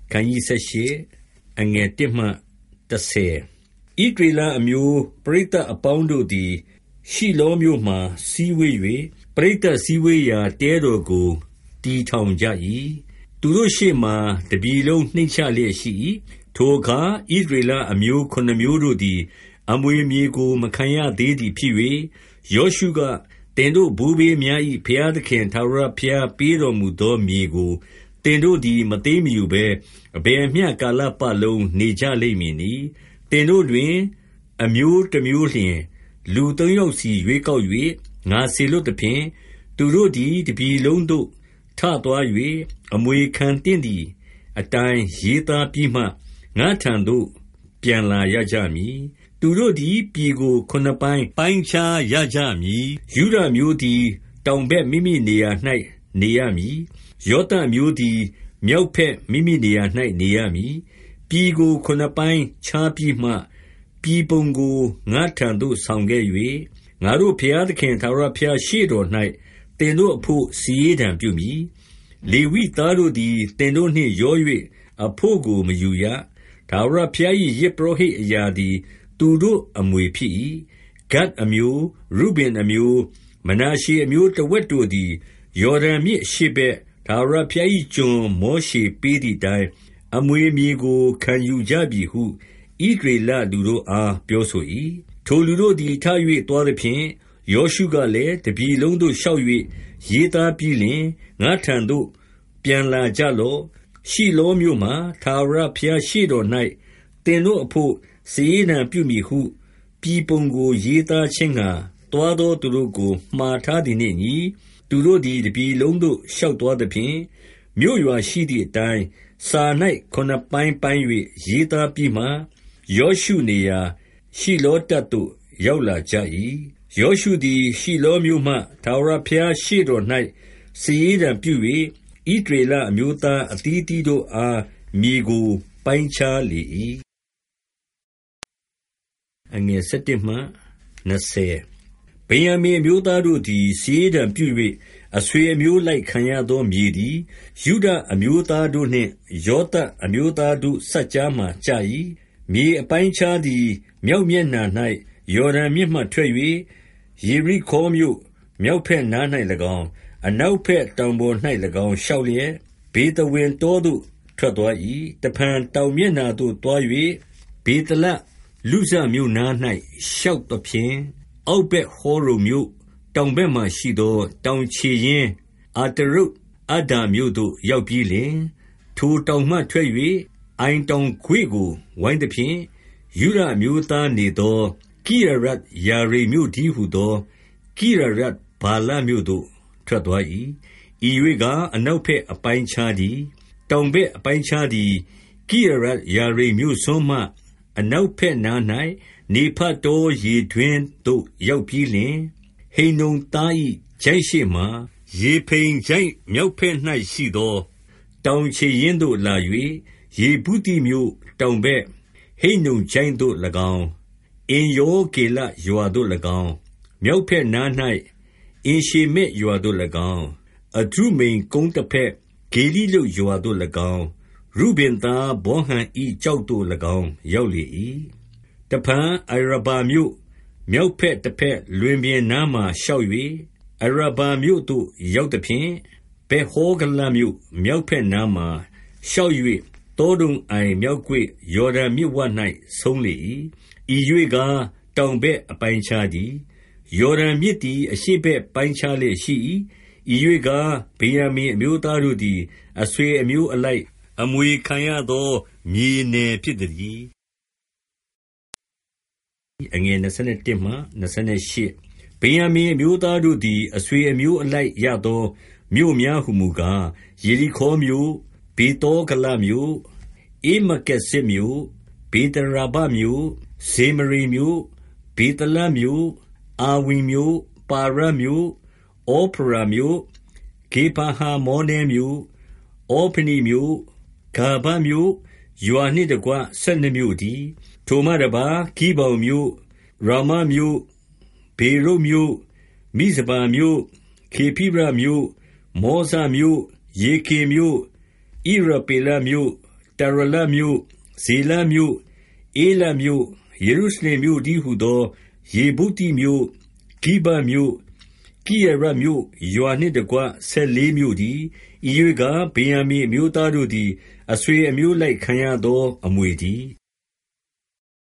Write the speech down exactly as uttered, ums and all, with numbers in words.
ခန်းကြီးဆက်ရှိအငယ်တစ်မှတစ်ဆယ်ဣဒရေလအမျိုးပရိသတ်အပေါင်းတို့သည်ရှိလောမြို့မှစည်းဝေး၍ပရိသတ်စည်းဝေးရာတဲတော်ကိုတည်ထောင်ကြ၏သူတို့ရှေ့မှတပြည်လုံးနှိမ့်ချလျက်ရှိ၏ထိုအခါဣဒရေလအမျိုးခုနှစ်မျိုးတို့သည်အမွေမြေကိုမခံရသေးသည်ဖြစ်၍ယောရှုကတင်တို့ဘိုးဘေးများ၏ဘုရားသခင်ထာဝရဘုရားပေးတော်မူသောမြေကိုတင်တို့သည်မသိမယူဘဲအဘယ်မျှကာလပတ်လုံးနေကြလိမ့်မည်နီတင်တို့တွင်အမျိုးတစ်မျိုးလျှင်လူသုံးယောက်စီရွေးကောက်၍ငါစေလွတ်သဖြင့်သူတို့သည်တပြည်လုံးသို့ထသွား၍အမွေခံတင့်သည်အတိုင်းရေးသားပြီးမှငါထံသို့ပြန်လာရကြမည်သူတို့သည်ပြည်ကိုခုနှစ်ပိုင်းပိုင်းခြားရကြမည်ယူဒမျိုးသည်တောင်ဘက်မိမိနေရာ၌နေရမည်ယောသမျိုးသည်မြောက်ဘက်မိမိနေရာ၌နေရမည်ပြည်ကိုခုနှစ်ပိုင်းခြားပြီးမှပြည်ပုံကိုငါထံသို့ဆောင်ခဲ့၍ငါတို့ဘုရားသခင်ထာဝရဘုရားရှေ့တော်၌တင်တို့အဖို့စီရင်တံပြုမည်လေဝိသားတို့သည်တင်တို့နှင့်ရော၍အဖို့ကိုမယူရထာဝရဘုရား၏ယဇ်ပုရောဟိတ်အရာသည်သူတို့အမွေဖြစ်၏ဂဒ်အမျိုးရုဗင်အမျိုးမနာရှေအမျိုးတဝက်တို့သည်ယော်ဒန်မြစ်ရှေ့ဘက်ထာဝရဘုရား၏ကျွန်မောရှေပေးသည့်တိုင်အမွေမြေကိုခံယူကြပြီဟုဣသရေလလူတို့အားပြောဆို၏ထိုလူတို့သည်ထ၍သွားသဖြင့်ယောရှုကလည်းတပြည်လုံးသို့ရှောက်၍ရေးသားပြီးလျှင်ငါထံသို့ပြန်လာကြလော့ရှိလောမြို့မှထာဝရဘုရားရှေ့တော်၌တင်တို့အဖို့စီရင်တံပြုမည်ဟုပြည်ပုံကိုရေးသားခြင်းငှာသွားသောသူတို့ကိုမှားထားသည်နှင့်အညီသူတို့သည်တပြည်လုံးသို့ရှောက်သွားသဖြင့်မြို့ရွာရှိသည့်အတိုင်းစာ၌ခုနှစ်ပိုင်းပိုင်း၍ရေးသားပြီးမှယောရှုနေရာရှိလောတပ်သို့ရောက်လာကြ၏ယောရှုသည်ရှိလောမြို့မှထာဝရဘုရားရှေ့တော်၌စီရင်တံပြု၍ဣသရေလအမျိုးသားအသီးသီးတို့အားမြေကိုပိုင်းခြားလေ၏အငယ်၁၁မှ၂၀ဗင်္ယာမိန်အမျိုးသားတို့သည်စီရင်တံပြု၍အဆွေအမျိုးလိုက်ခံရသောမြေသည်ယုဒအမျိုးသားတို့နှင့်ယောသပ်အမျိုးသားတို့စပ်ကြားမှကျ၏မြေအပိုင်းခြားသည်မြောက်မျက်နှာ၌ယော်ဒန်မြစ်မှထွက်၍ယေရိခေါမြို့မြောက်ဘက်နား၌၎င်းအနောက်ဘက်တောင်ပေါ်၌၎င်းရှောက်လျက်ဘေသဝင်တောသို့ထွက်သွား၏တဖန်တောင်မျက်နှာသို့သွား၍ဘေသလလုဇမြို့နား၌ရှောက်သဖြင့်အောက်ဘက်ဟောရုန်မြို့တောင်ဘက်မှရှိသောတောင်ခြေရင်းအာတရုတ်အဒ္ဒါမြို့သို့ရောက်ပြီးလျှင်ထိုတောင်မှထွက်၍အိုင်တောင်ခွေကိုဝိုင်းသဖြင့်ယုဒအမျိုးသားနေသောကိရယတ်ယာရိမ်မြို့တည်းဟူသောကိရယတ်ဗာလမြို့သို့ထွက်သွား၏ဤ၍ကအနောက်ဘက်အပိုင်းခြားသည်တောင်ဘက်အပိုင်းခြားသည်ကိရယတ်ယာရိမ်မြို့စွန်းမှအနောက်ဘက်နား၌နေဖတ်တောရေတွင်သို့ရောက်ပြီးလျှင်ဟိန္နုံသား၏ချိုင့်ရှိမှရေဖိန်ချိုင့်မြောက်ဘက်၌ရှိသောတောင်ခြေရင်းသို့လာ၍ယေဗုသိမြို့တောင်ဘက်ဟိန္နုံချိုင့်သို့၎င်းအင်ယောကေလရွာသို့၎င်းမြောက်ဘက်နား၌အင်ရှေမက်ရွာသို့၎င်းအဒုမိန်ကုန်းတစ်ဖက်ဂေလိလုတ်ရွာသို့၎င်းရုဗင်သားဘောဟန်ဤကြောက်သို့၎င်းရောက်လေ၏တဖန်အရဘာမြို့မြောက်ဘက်တစ်ဖက်လွင်ပြင်နားမှရှောက်၍အရဘာမြို့သို့ရောက်သဖြင့်ဗေဟောဂလမြို့မြောက်ဘက်နားမှရှောက်၍တောဒုံအိုင်မြောက်ကွေ့ယော်ဒန်မြစ်ဝ၌ဆုံးလေ၏ဤ၍ကတောင်ဘက်အပိုင်းခြားသည်ယော်ဒန်မြစ်သည်အရှေ့ဘက်ပိုင်းခြားလျက်ရှိ၏ဤ၍ကဗင်္ယာမိန်အမျိုးသားတို့သည်အဆွေအမျိုးအလိုက်အမွေခံရသောမြေနယ်ဖြစ်သည်အငယ်၂၁မှ၂၈ဗင်္ယာမိန်အမျိုးသားတို့သည်အဆွေအမျိုးအလိုက်ရသောမြို့များဟုမူကားယေရိခေါမြို့ဗေသောဂလမြို့ဧမက္ကေစစ်မြို့ဗေတရာဘမြို့ဇေမရိမြို့ဗေသလမြို့အာဝိမြို့ပါရမြို့ဩဖရာမြို့ဂေဘာဟာမောနဲမြို့ဩဖနိမြို့ဂါဘမြို့ယွာနှင့်တကွဆယ်နှစ်မြို့တည်းထိုမှတပါဂိဗောင်မြို့ရာမမြို့ဘေရုတ်မြို့မိဇပါမြို့ခေဖိရမြို့မောဇမြို့ယေကေမြို့ဣရပေလမြို့တရလမြို့၊ဇေလမြို့၊ဧလမြို့၊ယေရုရှလင်မြို့တည်းဟူသော ယေဗုသိမြို့၊ဂိဗမြို့၊ကိရယတ်မြို့ရွာနှင့်တကွ ဆယ်လေးမြို့တည်း။ဤရွေ့ကား ဗင်္ယာမိန်အမျိုးသားတို့သည် အဆွေအမျိုးအလိုက်ခံရသော အမွေတည်း။